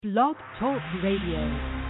Blog Talk Radio.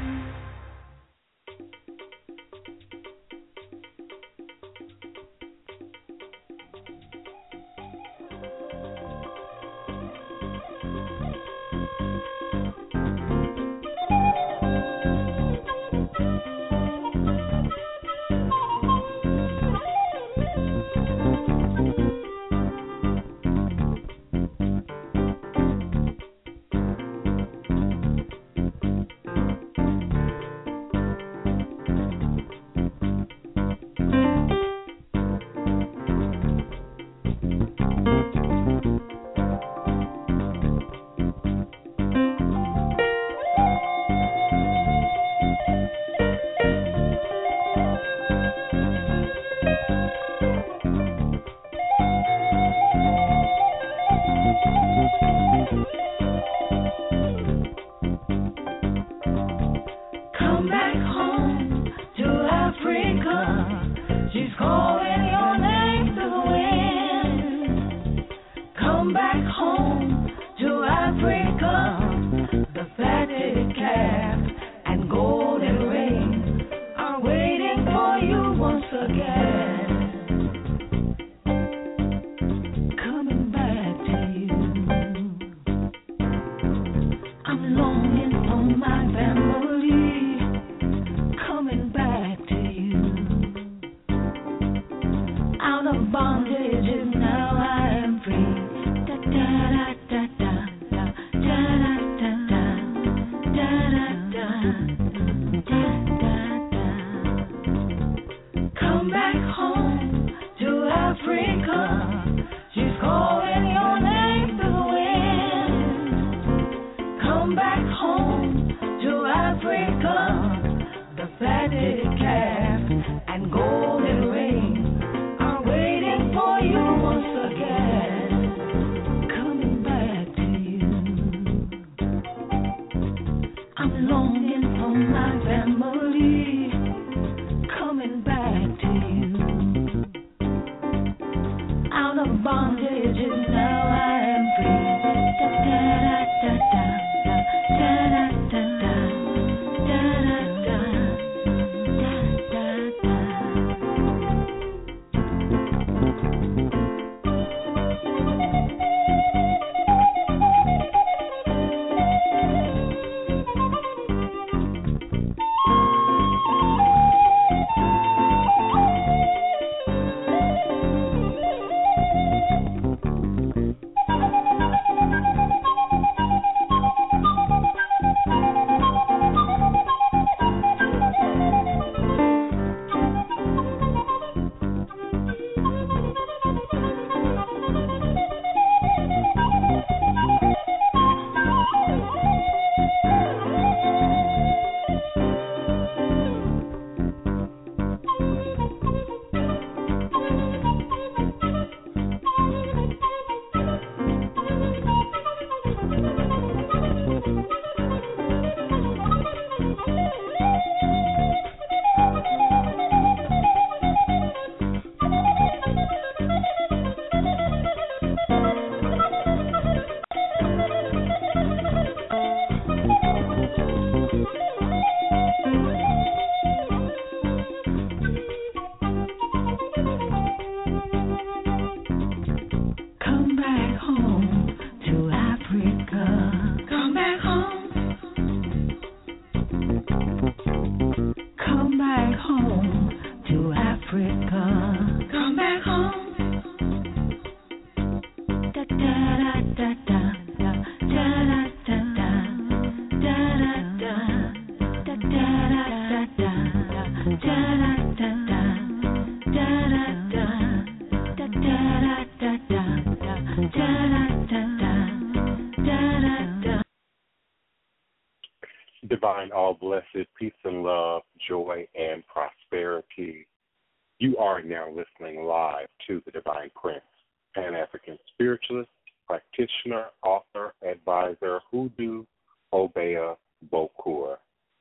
Divine, all blessed, peace and love, joy and prosperity. You are now listening live to the Divine Prince, Pan-African spiritualist, practitioner, author, advisor, Hoodoo Obeah Bokur,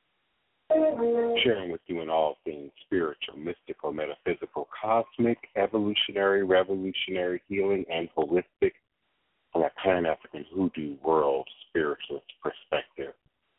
sharing with you in all things spiritual, mystical, metaphysical, cosmic, evolutionary, revolutionary, healing, and holistic from a Pan-African Hoodoo world spiritualist perspective.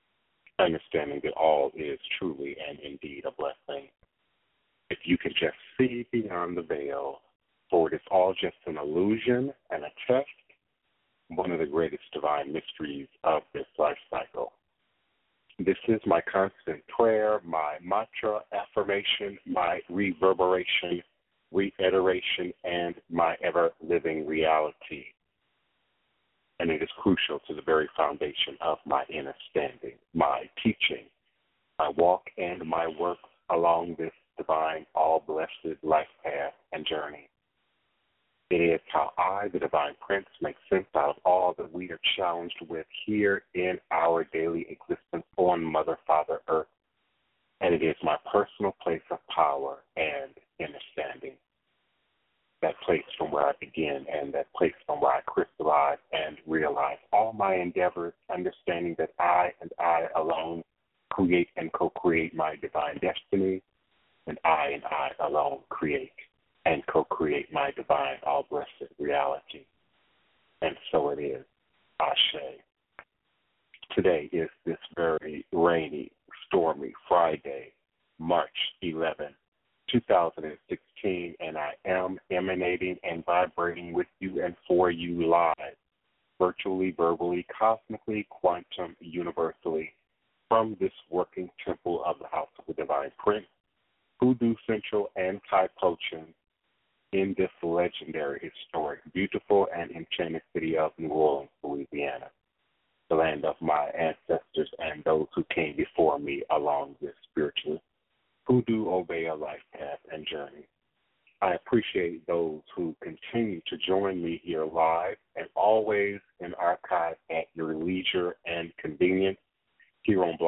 understanding that all is truly and indeed a blessing. If you can just see beyond the veil, for it is all just an illusion and a test, one of the greatest divine mysteries of this life cycle. This is my constant prayer, my mantra, affirmation, my reverberation, reiteration, and my ever-living reality. And it is crucial to the very foundation of my understanding, my teaching, my walk, and my work along this divine, all-blessed life path and journey. It is how I, the Divine Prince, make sense out of all that we are challenged with here in our daily existence on Mother, Father, Earth. And it is my personal place of power and understanding. That place from where I begin and that place from where I crystallize and realize all my endeavors, understanding that I and I alone create and co-create my divine destiny, and I alone create and co-create my divine, all-blessed reality. And so it is. Ashe. Today is this very rainy, stormy Friday, March 11, 2016, and I am emanating and vibrating with you and for you live, virtually, verbally, cosmically, quantum, universally, from this working temple of the House of the Divine Prince, Hoodoo Central Anti-Poaching, in this legendary, historic, beautiful, and enchanted city of New Orleans, Louisiana, the land of my ancestors and those who came before me along this spiritual Hoodoo Obeah life path and journey. I appreciate those who continue to join me here live and always in archive at your leisure and convenience here on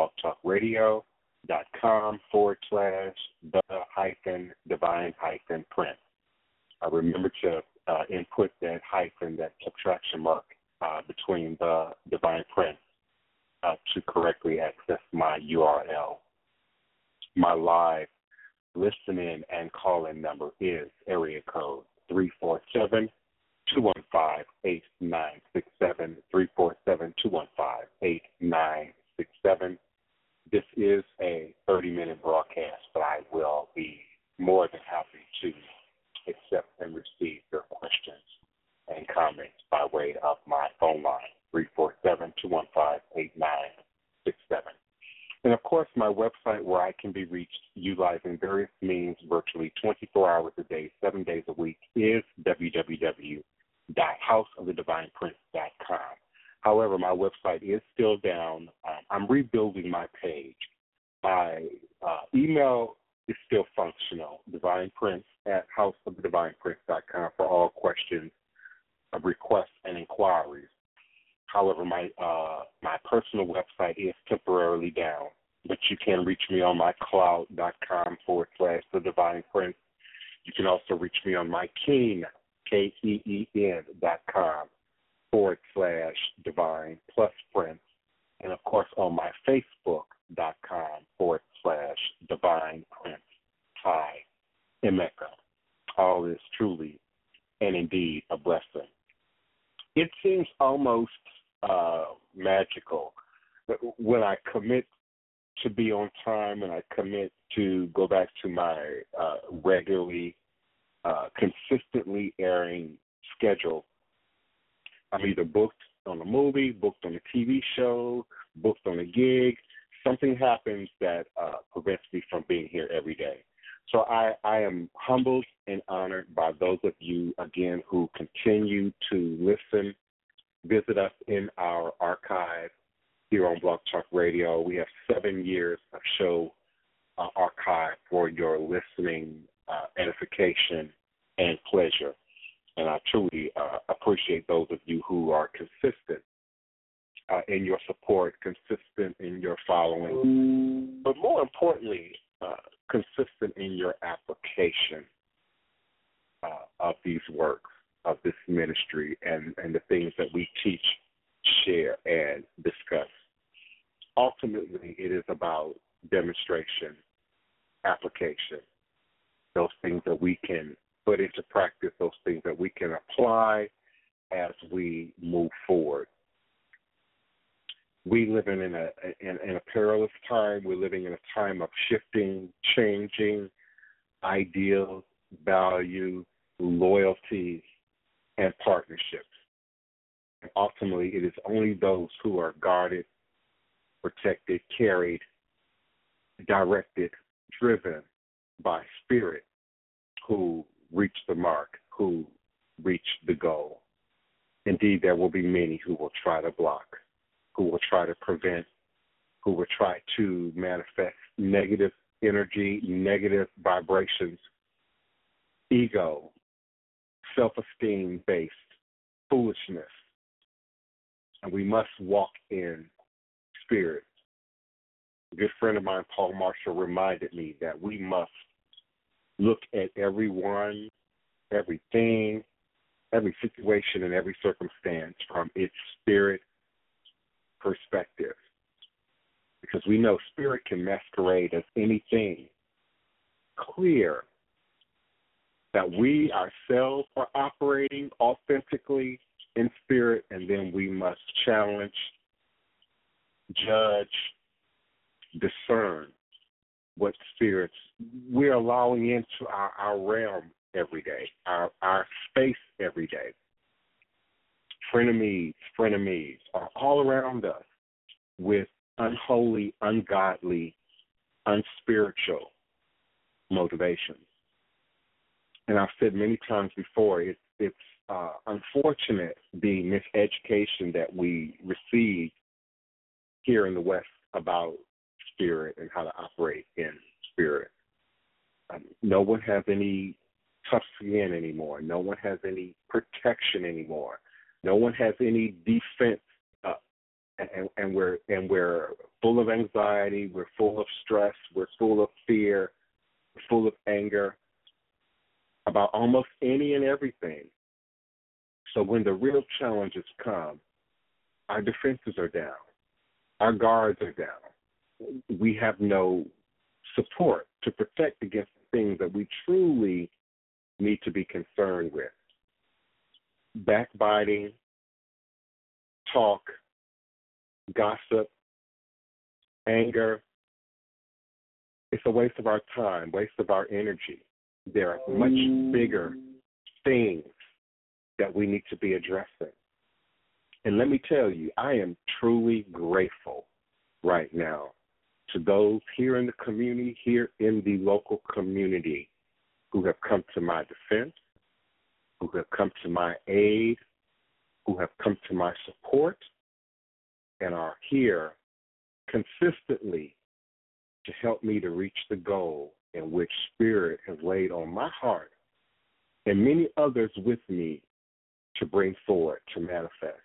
blogtalkradio.com/the-divine-prince. Remember to input that hyphen, that subtraction mark between the Divine Prince to correctly access my URL. My live listen-in and call-in number is area code 347-215-8967, 347-215-8967. This is a 30-minute broadcast, but I will be more than happy to accept and receive your questions and comments by way of my phone line, 347-215-8967. And, of course, my website where I can be reached utilizing various means virtually 24 hours a day, 7 days a week is www.houseofthedivineprince.com. However, my website is still down. I'm rebuilding my page. My email is still functional, divineprince@houseofthedivineprince.com for all questions, requests, and inquiries. However, my personal website is temporarily down, but you can reach me on my cloud.com/thedivineprince. You can also reach me on my Keen, KEEN.com/divine+prince, and of course on my Facebook.com/divine-prince. Hi, Emeka. All is truly and indeed a blessing. It seems almost magical when I commit to be on time and I commit to go back to my regularly, consistently airing schedule. I'm either booked on a movie, booked on a TV show, booked on a gig. Something happens that prevents me from being here every day. So I am humbled and honored by those of you, again, who continue to listen, visit us in our archive here on Blog Talk Radio. We have 7 years of show archive for your listening, edification, and pleasure. And I truly appreciate those of you who are consistent in your support, consistent in your following, but more importantly, consistent in your application of these works, of this ministry, and the things that we teach, share, and discuss. Ultimately, it is about demonstration, application, those things that we can put into practice, those things that we can apply as we move forward. We living in a perilous time. We're living in a time of shifting, changing ideals, values, loyalties, and partnerships. And ultimately, it is only those who are guarded, protected, carried, directed, driven by spirit who reach the mark, who reach the goal. Indeed, there will be many who will try to block, who will try to prevent, who will try to manifest negative energy, negative vibrations, ego, self-esteem based foolishness. And we must walk in spirit. A good friend of mine, Paul Marshall, reminded me that we must look at everyone, everything, every situation, and every circumstance from its spirit perspective. Because we know spirit can masquerade as anything. Clear that we ourselves are operating authentically in spirit, and then we must challenge, judge, discern what spirits we're allowing into our realm every day, our space every day. Frenemies are all around us with unholy, ungodly, unspiritual motivations. And I've said many times before, it's unfortunate the miseducation that we receive here in the West about spirit and how to operate in spirit. No one has any tough skin anymore. No one has any protection anymore. No one has any defense. And we're full of anxiety. We're full of stress. We're full of fear. We're full of anger about almost any and everything. So when the real challenges come, our defenses are down. Our guards are down. We have no support to protect against the things that we truly need to be concerned with. Backbiting, talk, gossip, anger. It's a waste of our time, waste of our energy. There are much bigger things that we need to be addressing. And let me tell you, I am truly grateful right now to those here in the community, here in the local community, who have come to my defense, who have come to my aid, who have come to my support, and are here consistently to help me to reach the goal in which Spirit has laid on my heart and many others with me to bring forward, to manifest.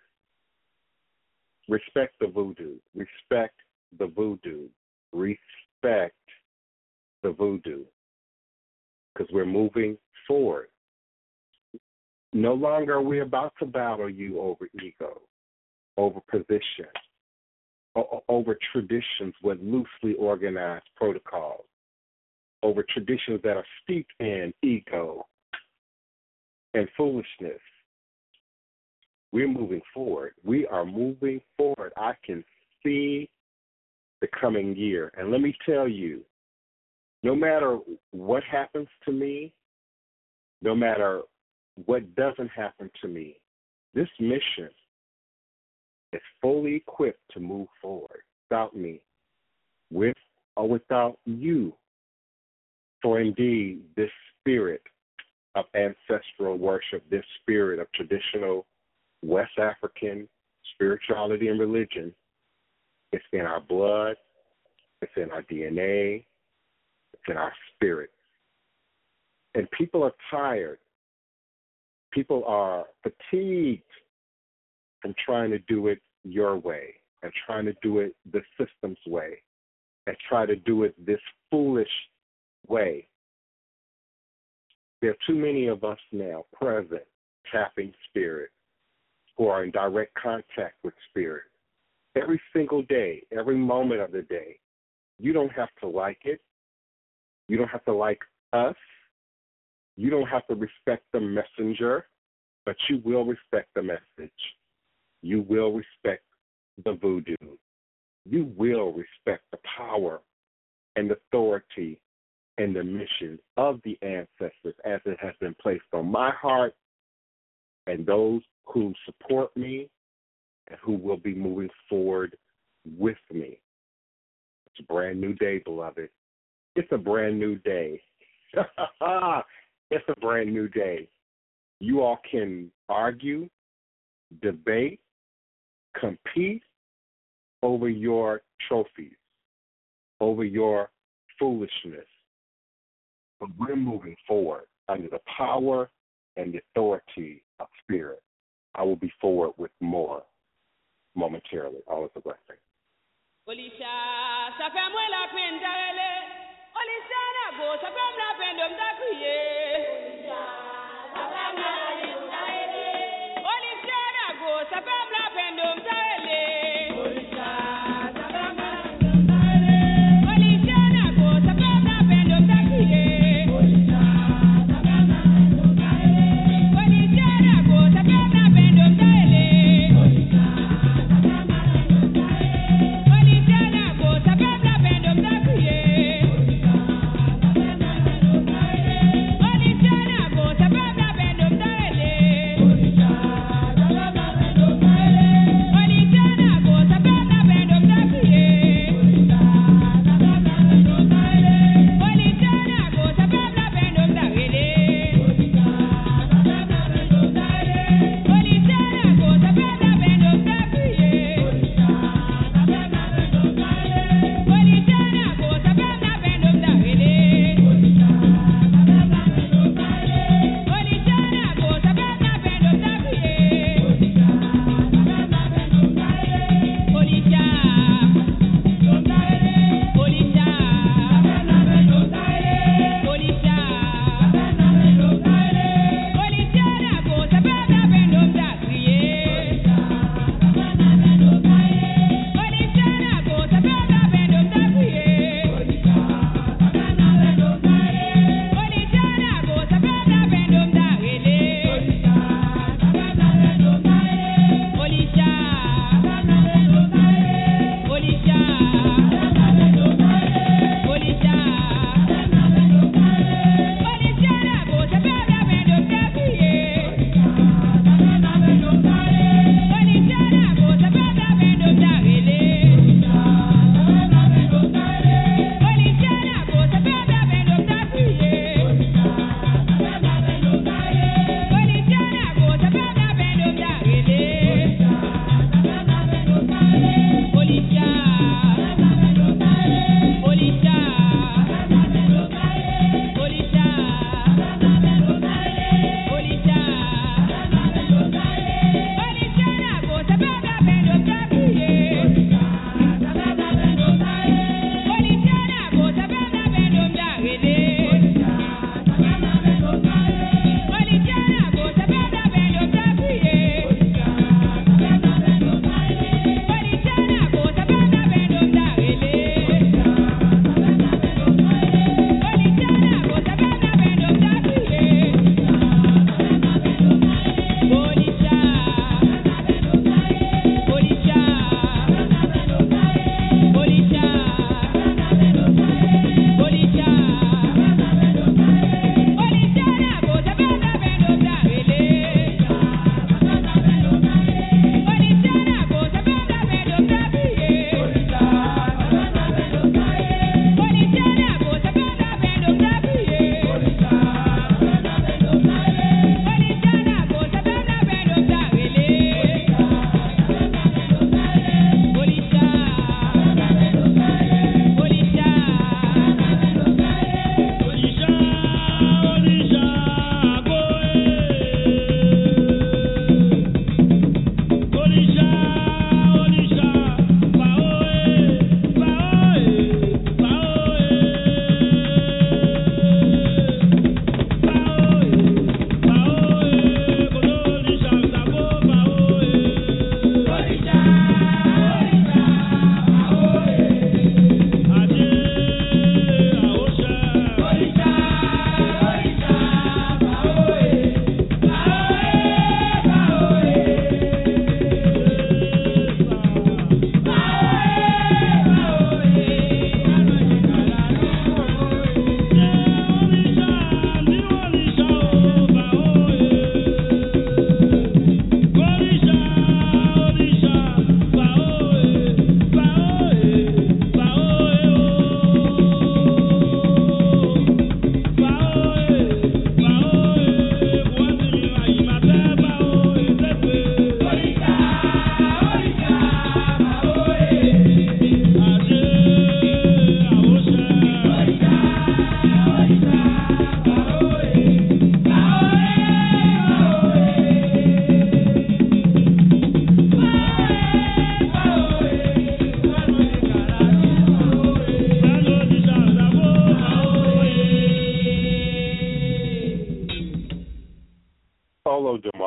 Respect the voodoo. Respect the voodoo. Respect the voodoo. Because we're moving forward. No longer are we about to battle you over ego, over position, over traditions with loosely organized protocols, over traditions that are steeped in ego and foolishness. We're moving forward. We are moving forward. I can see the coming year. And let me tell you, no matter what happens to me, no matter what doesn't happen to me, this mission is fully equipped to move forward without me, with or without you. For indeed, this spirit of ancestral worship, this spirit of traditional West African spirituality and religion, it's in our blood, it's in our DNA, it's in our spirit. And people are tired. People are fatigued from trying to do it your way and trying to do it the system's way and try to do it this foolish way. There are too many of us now present, tapping spirit, who are in direct contact with spirit every single day, every moment of the day. You don't have to like it. You don't have to like us. You don't have to respect the messenger, but you will respect the message. You will respect the voodoo. you will respect the power and authority and the mission of the ancestors as it has been placed on my heart and those who support me and who will be moving forward with me. It's a brand new day, beloved. It's a brand new day. It's a brand new day. You all can argue, debate, compete over your trophies, over your foolishness. But we're moving forward under the power and the authority of spirit. I will be forward with more momentarily. Always a blessing. Holy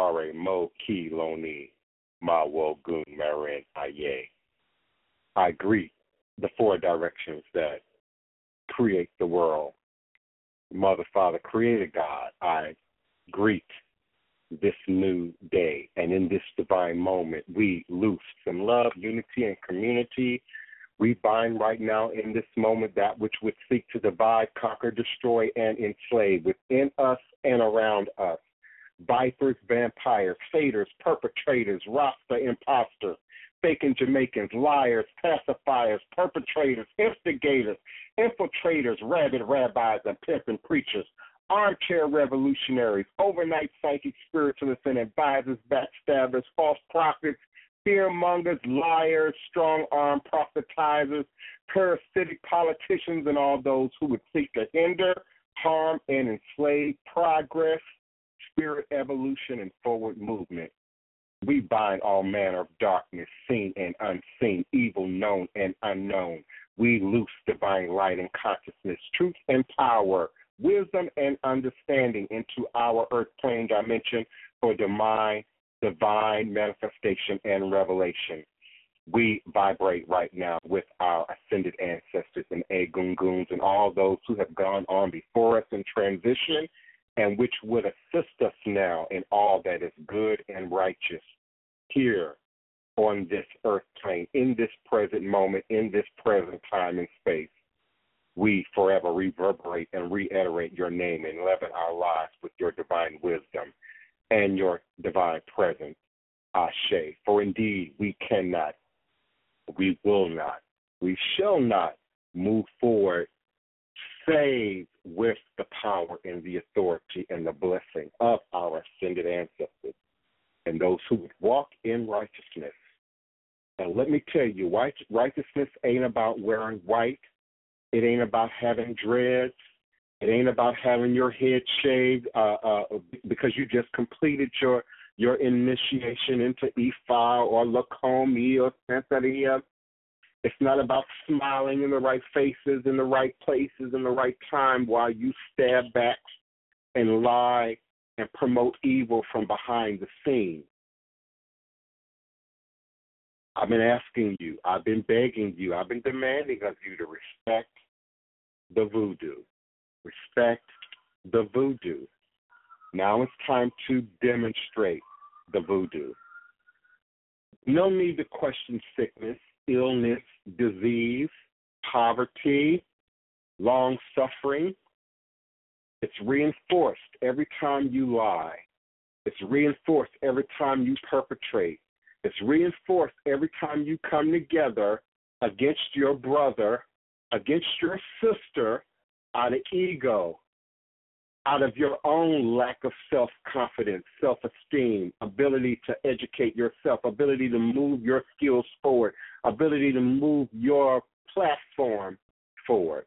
Ware Mo Ki Loni Ma Wogun Marin Aye. I greet the four directions that create the world. Mother, Father, Creator God, I greet this new day. And in this divine moment, we loose some love, unity, and community. We bind right now in this moment that which would seek to divide, conquer, destroy, and enslave within us and around us. Vipers, vampires, haters, perpetrators, Rasta imposters, faking Jamaicans, liars, pacifiers, perpetrators, instigators, infiltrators, rabid rabbis, and pimping preachers, armchair revolutionaries, overnight psychic spiritualists and advisors, backstabbers, false prophets, fearmongers, liars, strong-arm prophetizers, parasitic politicians, and all those who would seek to hinder, harm, and enslave progress, spirit evolution, and forward movement. We bind all manner of darkness, seen and unseen, evil known and unknown. We loose divine light and consciousness, truth and power, wisdom and understanding into our earth plane dimension for divine manifestation and revelation. We vibrate right now with our ascended ancestors and Egunguns and all those who have gone on before us in transition and which would assist us now in all that is good and righteous here on this earth plane, in this present moment, in this present time and space. We forever reverberate and reiterate your name and leaven our lives with your divine wisdom and your divine presence, Ashe. For indeed, we cannot, we will not, we shall not move forward save with the power and the authority and the blessing of our ascended ancestors and those who would walk in righteousness. And let me tell you, righteousness ain't about wearing white. It ain't about having dreads. It ain't about having your head shaved because you just completed your initiation into Ifa or Lakomi or Santeria. It's not about smiling in the right faces, in the right places, in the right time while you stab back and lie and promote evil from behind the scenes. I've been asking you, I've been begging you, I've been demanding of you to respect the voodoo. Respect the voodoo. Now it's time to demonstrate the voodoo. No need to question sickness, illness, disease, poverty, long suffering. It's reinforced every time you lie. It's reinforced every time you perpetrate. It's reinforced every time you come together against your brother, against your sister, out of ego, out of your own lack of self-confidence, self-esteem, ability to educate yourself, ability to move your skills forward, ability to move your platform forward.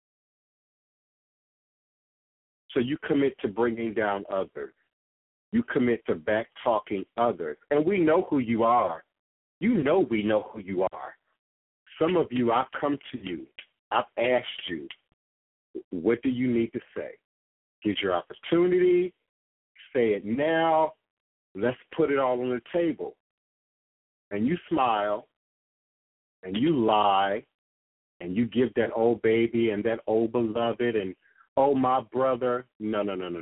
So you commit to bringing down others. You commit to back-talking others. And we know who you are. You know we know who you are. Some of you, I've come to you. I've asked you, what do you need to say? Here's your opportunity. Say it now. Let's put it all on the table. And you smile, and you lie, and you give that old baby and that old beloved and, oh, my brother. No.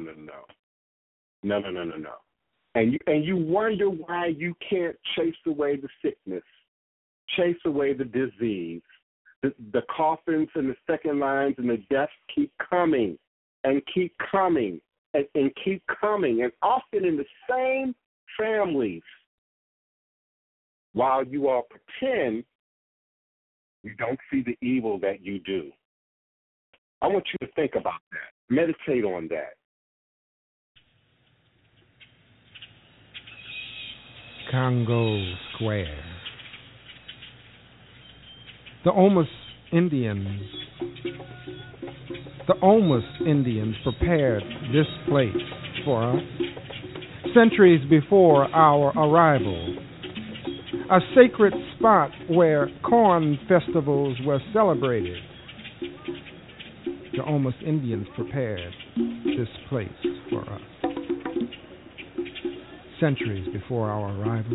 No. And you wonder why you can't chase away the sickness, chase away the disease. The coffins and the second lines and the deaths keep coming and keep coming and keep coming, and often in the same families, while you all pretend you don't see the evil that you do. I want you to think about that. Meditate on that. Congo Square. The Omas Indians prepared this place for us centuries before our arrival, a sacred spot where corn festivals were celebrated. The Omas Indians prepared this place for us centuries before our arrival.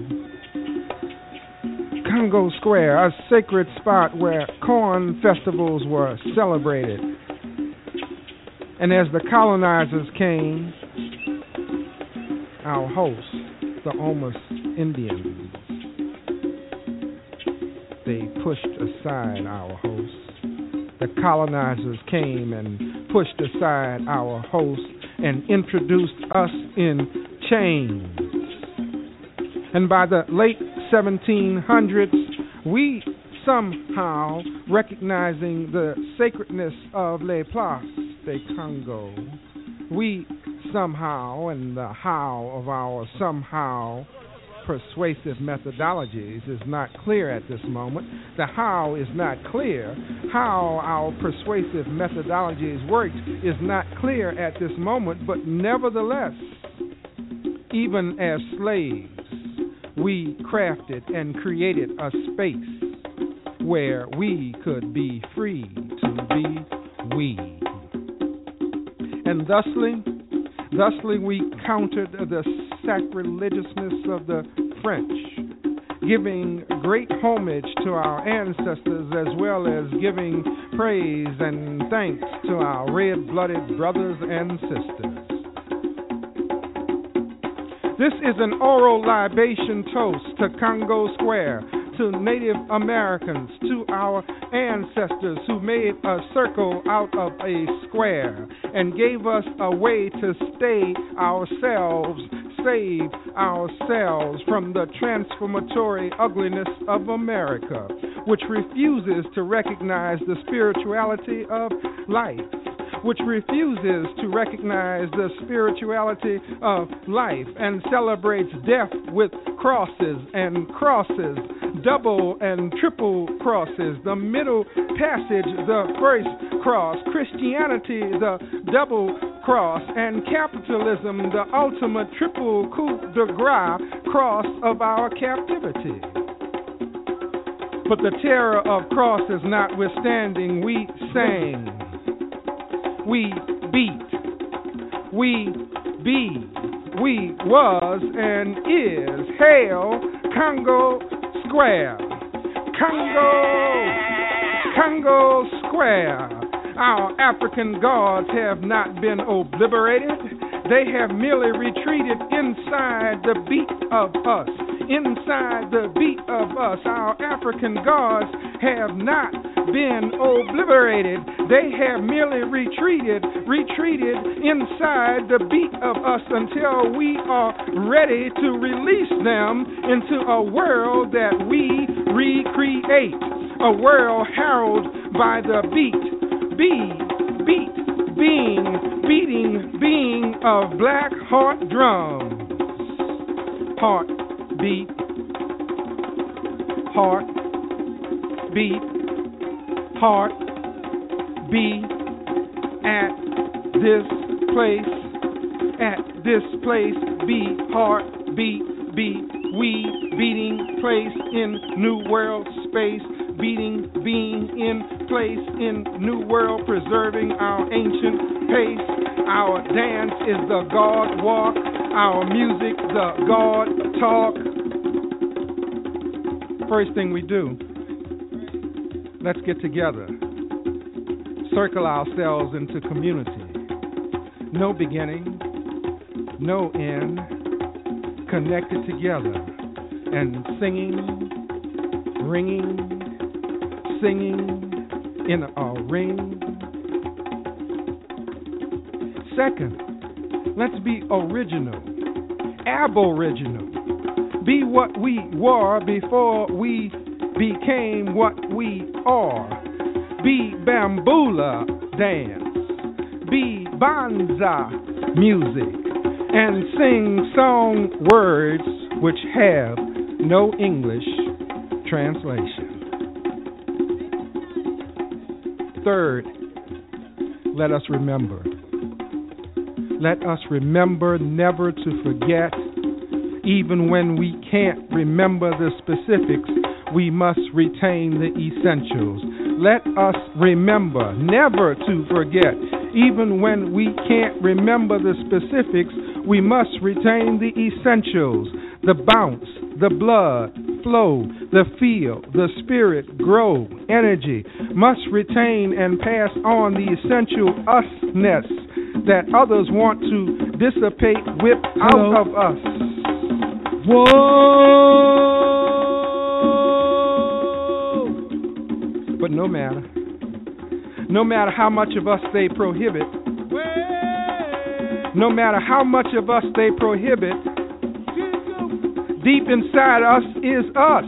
Congo Square, a sacred spot where corn festivals were celebrated. And as the colonizers came, our hosts, the Omas Indians, they pushed aside our hosts. The colonizers came and pushed aside our hosts and introduced us in chains. And by the late 1700s, we somehow, recognizing the sacredness of Les Places de Congo, we somehow, and the how of our somehow persuasive methodologies is not clear at this moment. The how is not clear. How our persuasive methodologies worked is not clear at this moment, but nevertheless, even as slaves, we crafted and created a space where we could be free to be we. And thusly we countered the sacrilegiousness of the French, giving great homage to our ancestors as well as giving praise and thanks to our red-blooded brothers and sisters. This is an oral libation toast to Congo Square, to Native Americans, to our ancestors who made a circle out of a square and gave us a way to stay ourselves, save ourselves from the transformatory ugliness of America, which refuses to recognize the spirituality of life, which refuses to recognize the spirituality of life and celebrates death with crosses and crosses, double and triple crosses, the middle passage, the first cross, Christianity, the double cross, and capitalism, the ultimate triple coup de grace cross of our captivity. But the terror of crosses notwithstanding, we sang, we beat, we be, we was and is. Hail Congo Square, Congo Square. Our African gods have not been obliterated. They have merely retreated inside the beat of us. Inside the beat of us, our African gods have not been obliterated. They have merely retreated inside the beat of us until we are ready to release them into a world that we recreate. A world heralded by the beating of black heart drums. Heart beat, at this place, be heartbeat, be we beating place in new world space, being in place in new world, preserving our ancient pace. Our dance is the God walk, our music the God talk. First thing we do, let's get together, circle ourselves into community. No beginning, no end, connected together and singing, ringing, singing in a ring. Second, let's be original, aboriginal. Be what we were before we became what we are. Be bambula dance, be banza music, and sing song words which have no English translation. Third, let us remember. Let us remember never to forget. Even when we can't remember the specifics, we must retain the essentials. Let us remember never to forget. Even when we can't remember the specifics, we must retain the essentials, the bounce, the blood flow, the feel, the spirit grow, energy. Must retain and pass on the essential usness that others want to dissipate, whip out of us. Whoa! But no matter how much of us they prohibit, no matter how much of us they prohibit, deep inside us is us.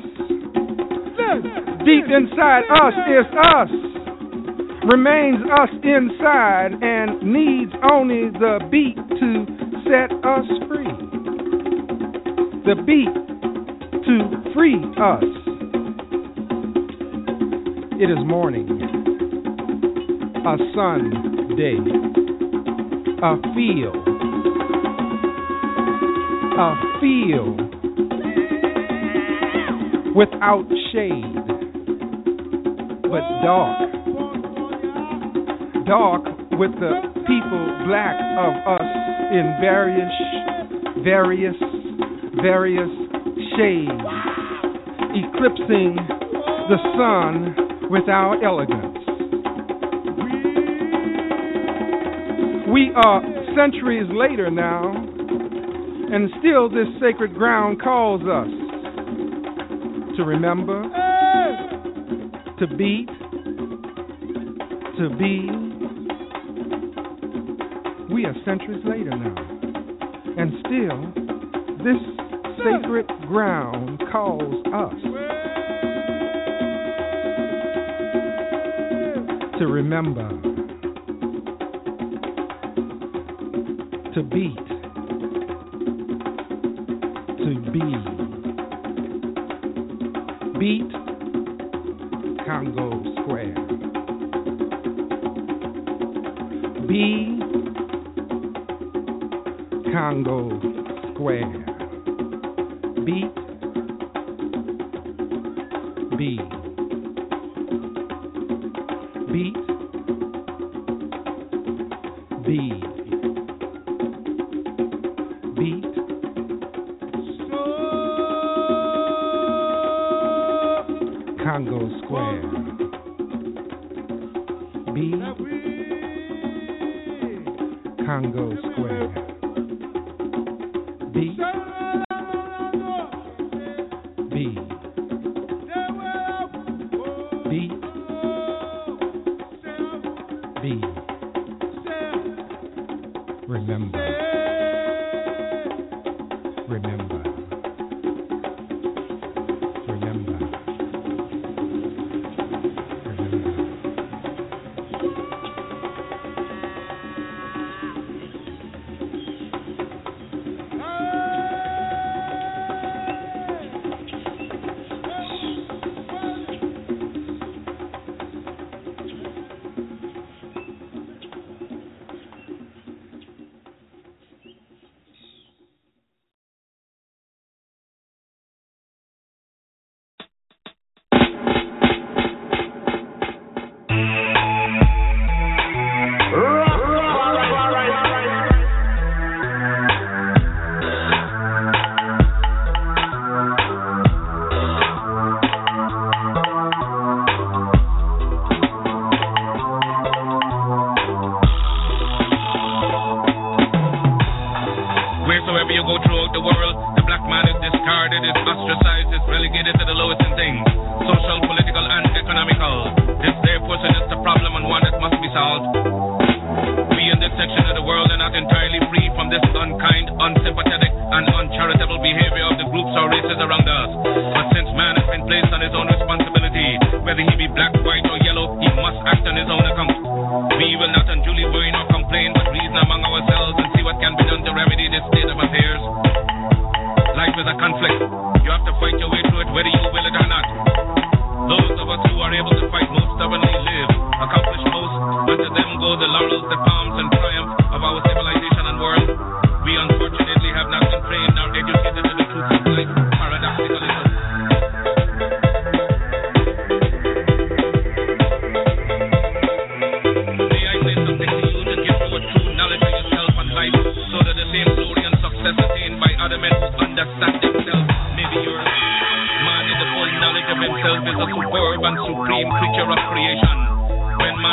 Deep inside us is us. Remains us inside and needs only the beat to set us free. The beat to free us. It is morning, a Sunday, a field without shade, but dark with the people black of us in various shades, eclipsing the sun with our elegance. We are centuries later now, and still this sacred ground calls us to remember, to beat, to be. We are centuries later now, and still this sacred ground calls us to remember, to beat, to be. Beat Congo Square. Be Congo Square. Beat. Be. Beat. Be. Beat. Congo Square. Be Congo Square. Be remember. May I say something to you to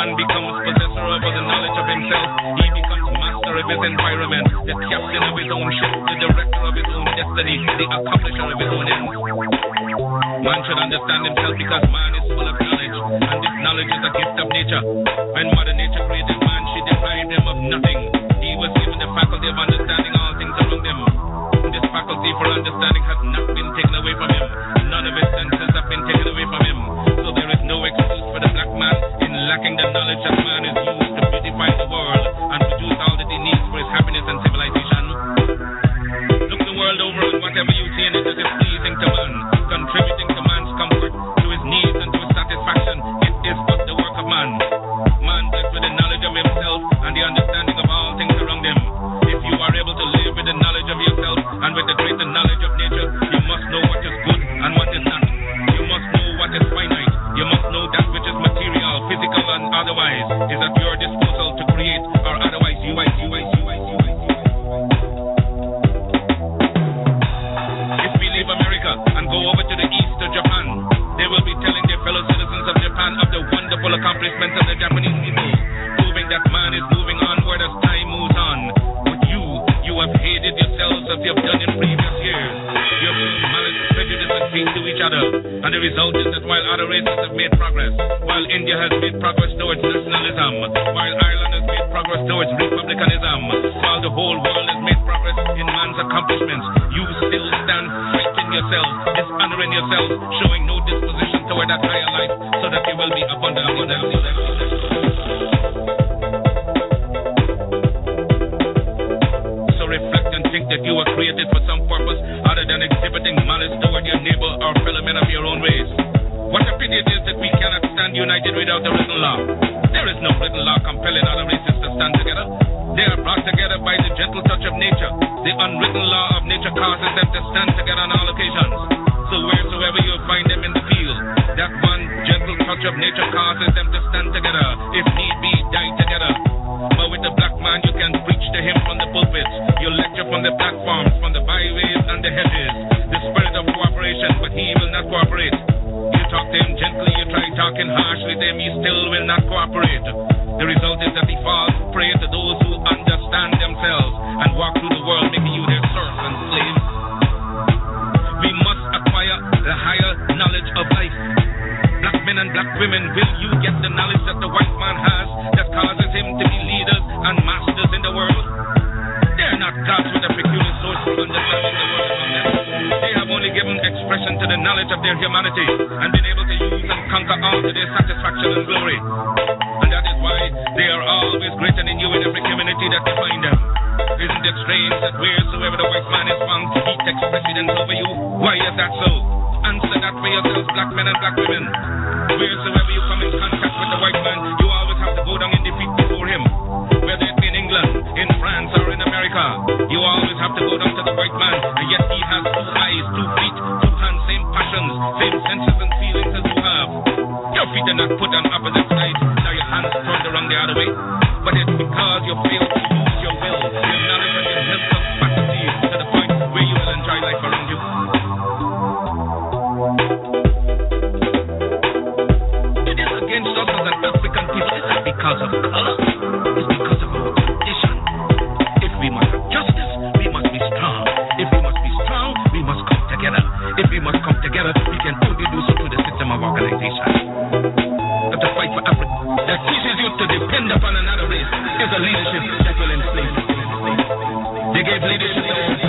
man becomes possessor over the knowledge of himself, he becomes master of his environment, the captain of his own ship, the director of his own destiny, the accomplisher of his own ends. Man should understand himself because man is full of knowledge, and this knowledge is a gift of nature. When Mother Nature created man, she deprived him of nothing. He was given the faculty of understanding all things around him. This faculty for understanding has not been taken away from him. None of his senses have been taken away from him. So there is no excuse for the black man in lacking the knowledge that man is used to beautify the world and produce all that he needs for his happiness and civilization. Look the world over, and whatever you see in it that is pleasing to man, contributing to man's comfort, to his needs and to his satisfaction, it is but the work of man. Man blessed with the knowledge of himself and the understanding of all things around him. If you are able to live with the knowledge of yourself and with the greater knowledge of nature, you must know what is good and what is not. You must know what is finite. You must know that which is material, physical and otherwise is at your disposal to create or otherwise If we leave America and go over to the east of Japan, they will be telling their fellow citizens of Japan of the wonderful accomplishments of the Japanese people, proving that man is moving onward as time moves on. But you have hated yourselves as you have done in previous years. You have shown malice, prejudice, and hate to each other. And the result is that while other races have made progress, while India has made progress towards nationalism, while Ireland has made progress towards republicanism, while the whole world has made progress in man's accomplishments, you still stand fighting yourselves, dishonoring yourselves, showing no disposition toward that higher life, so that you will be abundantly. That you were created for some purpose other than exhibiting malice toward your neighbor or fellow men of your own race. What a pity it is that we cannot stand united without a written law. There is no written law compelling other races to stand together. They are brought together by the gentle touch of nature. The unwritten law of nature causes them to stand together on all occasions. So wheresoever you find them in the field, that one gentle touch of nature causes them to stand together. If need be, die together. But with the black man, you can preach to him from the pulpits. You lecture from the platforms, from the byways and the hedges. The spirit of cooperation, but he will not cooperate. You talk to him gently, you try talking harshly to him, he still will not cooperate. The result is that he falls prey to those who understand themselves and walk through the world making you their serfs and slaves. We must acquire the higher knowledge of life. Black men and black women, will you get the knowledge that the white man has that causes him to be leaders and masters in the world? They are not gods with a peculiar source for understanding the world around them. They have only given expression to the knowledge of their humanity and been able to use and conquer all to their satisfaction and glory. And that is why they are always greater than you in every community that you find them. Isn't it strange that wheresoever the white man is found, he takes precedence over you? Why is that so? Answer that for yourselves, black men and black women. Wheresoever you come in contact with the white man, you always have to go down in defeat before him. Whether it be in England, in France, or in America, you always have to go down to the white man, and yet he has 2 eyes, 2 feet, 2 hands, same passions, same senses and feelings as you have. Your feet are not put on opposite sides, now your hands turned around the other way. But it's because you fail to use your will, your knowledge and your mental faculties to the point where you will enjoy life around you. It is against us as an African people. It's not because of color. It's because of our condition. If we must have justice, we must be strong. If we must be strong, we must come together. If we must come together, we can only do so through the system of organization. But the fight for Africa that teaches you to depend upon another race is a leadership that will enslave you. They gave leadership to